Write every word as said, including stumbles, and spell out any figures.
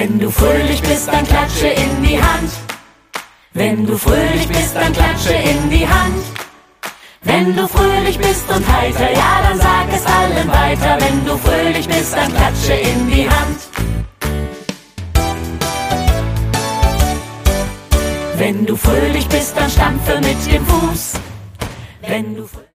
Wenn du fröhlich bist, dann klatsche in die Hand. Wenn du fröhlich bist, dann klatsche in die Hand. Wenn du fröhlich bist und heiter, ja, dann sag es allen weiter. Wenn du fröhlich bist, dann klatsche in die Hand. Wenn du fröhlich bist, dann stampfe mit dem Fuß. Wenn du